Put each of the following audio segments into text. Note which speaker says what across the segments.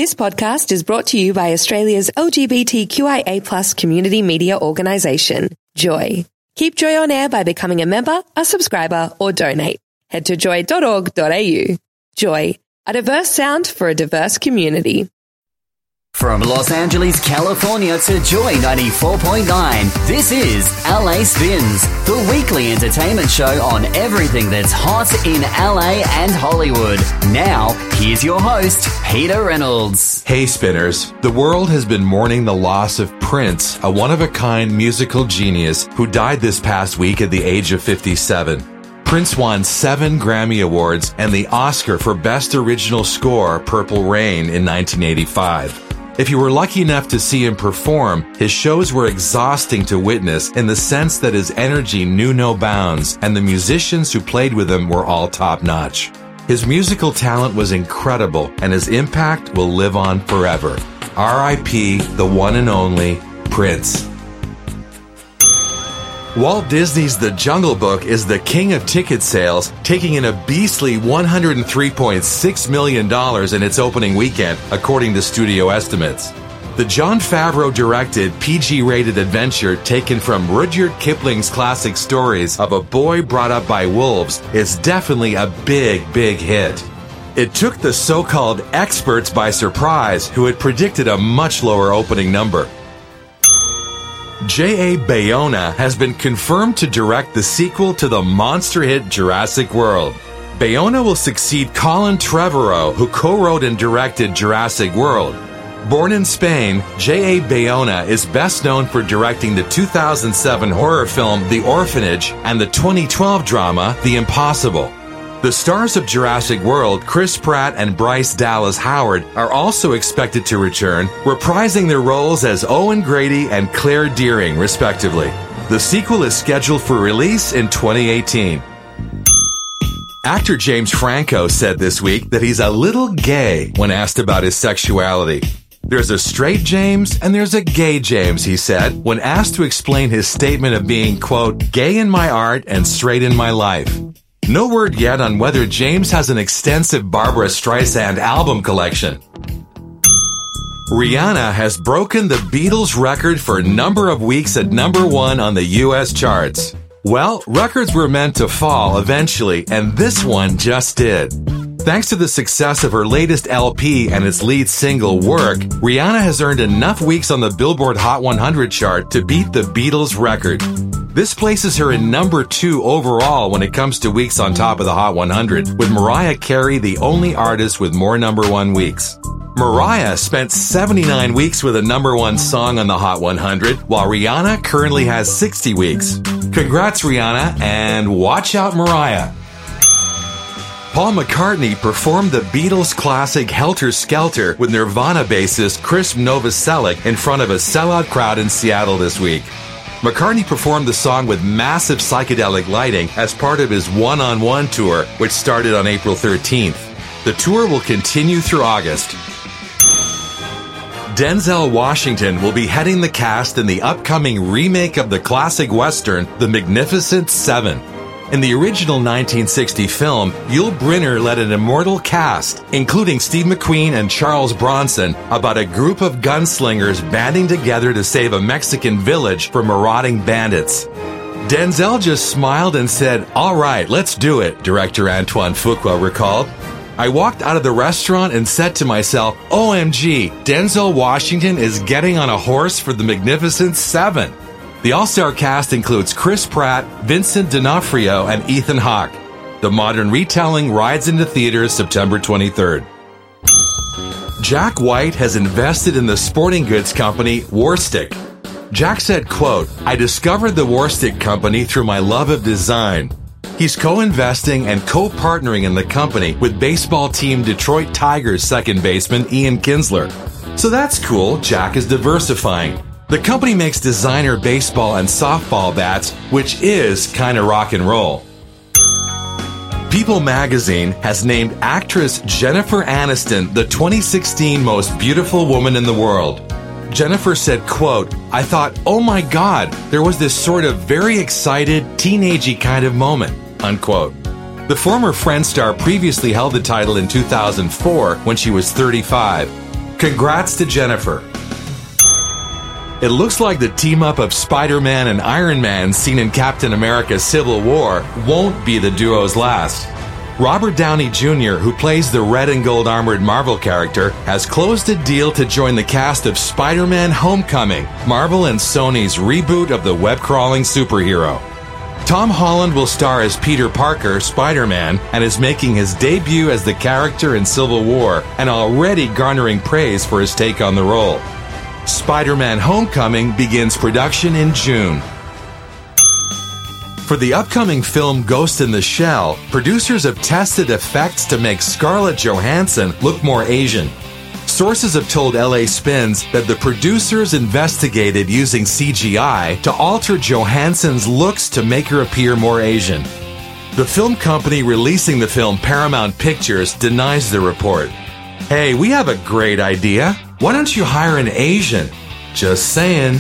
Speaker 1: This podcast is brought to you by Australia's LGBTQIA+ community media organisation, Joy. Keep Joy on air by becoming a member, a subscriber, or donate. Head to joy.org.au. Joy, a diverse sound for a diverse community.
Speaker 2: From Los Angeles, California to Joy 94.9, this is LA Spins, the weekly entertainment show on everything that's hot in LA and Hollywood. Now, here's your host, Peter Reynolds.
Speaker 3: Hey Spinners, the world has been mourning the loss of Prince, a one-of-a-kind musical genius who died this past week at the age of 57. Prince won 7 Grammy Awards and the Oscar for Best Original Score, Purple Rain, in 1985. If you were lucky enough to see him perform, his shows were exhausting to witness in the sense that his energy knew no bounds, and the musicians who played with him were all top-notch. His musical talent was incredible, and his impact will live on forever. R.I.P. the one and only Prince. Walt Disney's The Jungle Book is the king of ticket sales, taking in a beastly $103.6 million in its opening weekend, according to studio estimates. The Jon Favreau-directed PG-rated adventure taken from Rudyard Kipling's classic stories of a boy brought up by wolves is definitely a big hit. It took the so-called experts by surprise, who had predicted a much lower opening number. J.A. Bayona has been confirmed to direct the sequel to the monster hit Jurassic World. Bayona will succeed Colin Trevorrow, who co-wrote and directed Jurassic World. Born in Spain, J.A. Bayona is best known for directing the 2007 horror film The Orphanage and the 2012 drama The Impossible. The stars of Jurassic World, Chris Pratt and Bryce Dallas Howard, are also expected to return, reprising their roles as Owen Grady and Claire Dearing, respectively. The sequel is scheduled for release in 2018. Actor James Franco said this week that he's a little gay when asked about his sexuality. There's a straight James and there's a gay James, he said, when asked to explain his statement of being, quote, gay in my art and straight in my life. No word yet on whether James has an extensive Barbra Streisand album collection. Rihanna has broken the Beatles' record for number of weeks at number 1 on the U.S. charts. Well, records were meant to fall eventually, and this one just did. Thanks to the success of her latest LP and its lead single, Work, Rihanna has earned enough weeks on the Billboard Hot 100 chart to beat the Beatles' record. This places her in number 2 overall when it comes to weeks on top of the Hot 100, with Mariah Carey the only artist with more number 1 weeks. Mariah spent 79 weeks with a number 1 song on the Hot 100, while Rihanna currently has 60 weeks. Congrats, Rihanna, and watch out, Mariah. Paul McCartney performed the Beatles' classic Helter Skelter with Nirvana bassist Chris Novoselic in front of a sellout crowd in Seattle this week. McCartney performed the song with massive psychedelic lighting as part of his one-on-one tour, which started on April 13th. The tour will continue through August. Denzel Washington will be heading the cast in the upcoming remake of the classic western, The Magnificent Seven. In the original 1960 film, Yul Brynner led an immortal cast, including Steve McQueen and Charles Bronson, about a group of gunslingers banding together to save a Mexican village from marauding bandits. Denzel just smiled and said, "All right, let's do it," director Antoine Fuqua recalled. "I walked out of the restaurant and said to myself, OMG, Denzel Washington is getting on a horse for the Magnificent Seven." The all-star cast includes Chris Pratt, Vincent D'Onofrio, and Ethan Hawke. The modern retelling rides into theaters September 23rd. Jack White has invested in the sporting goods company Warstick. Jack said, quote, "I discovered the Warstick company through my love of design." He's co-investing and co-partnering in the company with baseball team Detroit Tigers second baseman Ian Kinsler. So that's cool, Jack is diversifying. The company makes designer baseball and softball bats, which is kind of rock and roll. People magazine has named actress Jennifer Aniston the 2016 most beautiful woman in the world. Jennifer said, quote, "I thought, oh my God, there was this sort of very excited, teenagey kind of moment," unquote. The former Friends star previously held the title in 2004 when she was 35. Congrats to Jennifer. It looks like the team-up of Spider-Man and Iron Man seen in Captain America Civil War won't be the duo's last. Robert Downey Jr., who plays the red and gold armored Marvel character, has closed a deal to join the cast of Spider-Man Homecoming, Marvel and Sony's reboot of the web-crawling superhero. Tom Holland will star as Peter Parker, Spider-Man, and is making his debut as the character in Civil War and already garnering praise for his take on the role. Spider-Man Homecoming begins production in June. For the upcoming film Ghost in the Shell, producers have tested effects to make Scarlett Johansson look more Asian. Sources have told LA Spins that the producers investigated using CGI to alter Johansson's looks to make her appear more Asian. The film company releasing the film, Paramount Pictures, denies the report. Hey, we have a great idea. Why don't you hire an Asian? Just saying.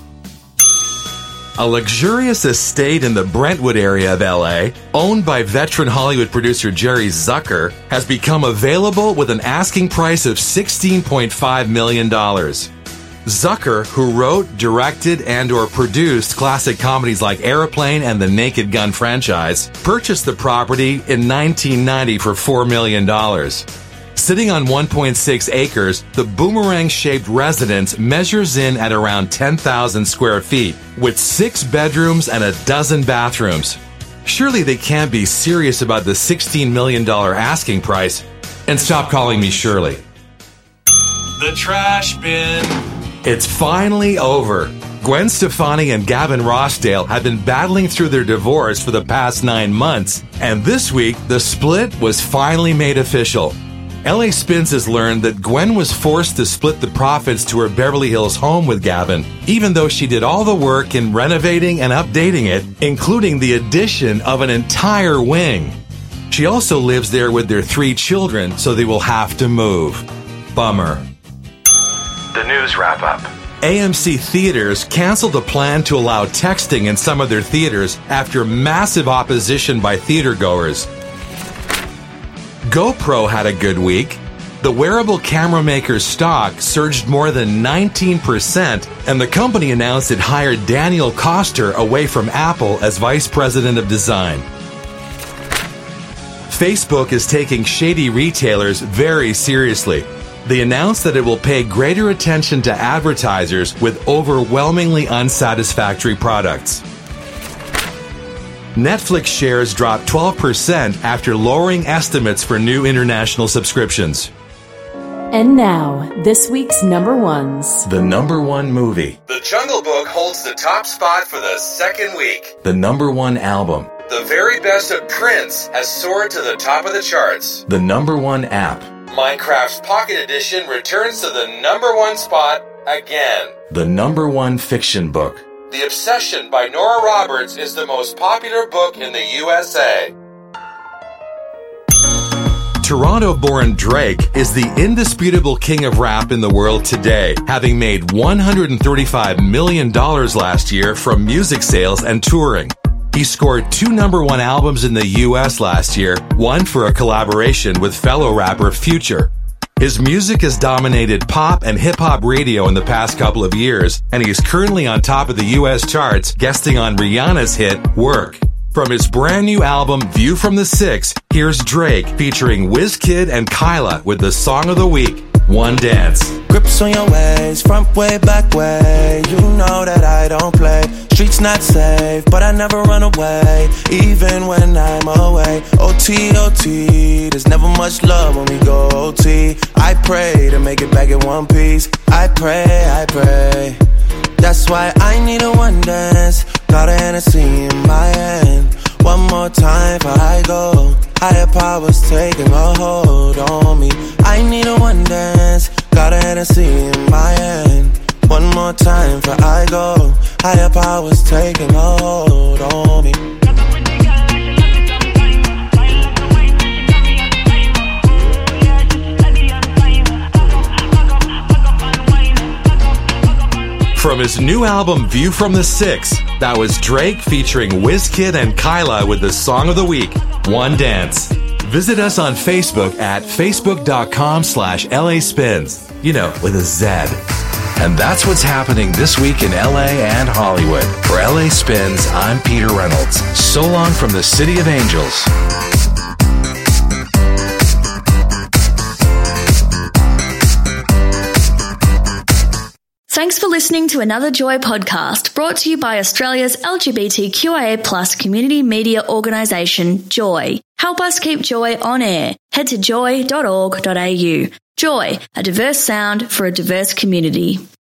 Speaker 3: A luxurious estate in the Brentwood area of LA, owned by veteran Hollywood producer Jerry Zucker, has become available with an asking price of $16.5 million. Zucker, who wrote, directed, and/or produced classic comedies like Airplane and the Naked Gun franchise, purchased the property in 1990 for $4 million. Sitting on 1.6 acres, the boomerang-shaped residence measures in at around 10,000 square feet, with 6 bedrooms and a dozen bathrooms. Surely they can't be serious about the $16 million asking price. And stop calling me Shirley. The trash bin. It's finally over. Gwen Stefani and Gavin Rossdale have been battling through their divorce for the past 9 months, and this week the split was finally made official. LA Spins has learned that Gwen was forced to split the profits to her Beverly Hills home with Gavin, even though she did all the work in renovating and updating it, including the addition of an entire wing. She also lives there with their 3 children, so they will have to move. Bummer. The news wrap-up. AMC Theaters canceled a plan to allow texting in some of their theaters after massive opposition by theatergoers. GoPro had a good week. The wearable camera maker's stock surged more than 19%, and the company announced it hired Daniel Koster away from Apple as vice president of design. Facebook is taking shady retailers very seriously. They announced that it will pay greater attention to advertisers with overwhelmingly unsatisfactory products. Netflix shares dropped 12% after lowering estimates for new international subscriptions.
Speaker 4: And now, this week's number ones.
Speaker 3: The number one movie. The Jungle Book holds the top spot for the second week. The number one album. The Very Best of Prince has soared to the top of the charts. The number one app. Minecraft's Pocket Edition returns to the number one spot again. The number one fiction book. The Obsession by Nora Roberts is the most popular book in the USA. Toronto-born Drake is the indisputable king of rap in the world today, having made $135 million last year from music sales and touring. He scored 2 number one albums in the US last year, one for a collaboration with fellow rapper Future. His music has dominated pop and hip-hop radio in the past couple of years, and he is currently on top of the US charts, guesting on Rihanna's hit, Work. From his brand new album, View from the Six, here's Drake featuring Wizkid and Kyla with the song of the week, One Dance.
Speaker 5: Grips on your ways, front way, back way. You know that I don't play. Streets not safe, but I never run away, even when I'm away. OT, OT, there's never much love when we go OT. I pray to make it back in one piece. I pray. That's why I need a one dance. Got a Hennessy in my hand. One more time before I go. Higher powers taking a hold on me. I need a one dance. Got a Hennessy in my hand. One more time before I go. Higher powers taking a hold on me.
Speaker 3: From his new album, View from the Six, that was Drake featuring Wizkid and Kyla with the song of the week, One Dance. Visit us on Facebook at facebook.com/LA Spins. You know, with a Z. And that's what's happening this week in LA and Hollywood. For LA Spins, I'm Peter Reynolds. So long from the City of Angels.
Speaker 6: Thanks for listening to another Joy podcast brought to you by Australia's LGBTQIA+ community media organisation, Joy. Help us keep Joy on air. Head to joy.org.au. Joy, a diverse sound for a diverse community.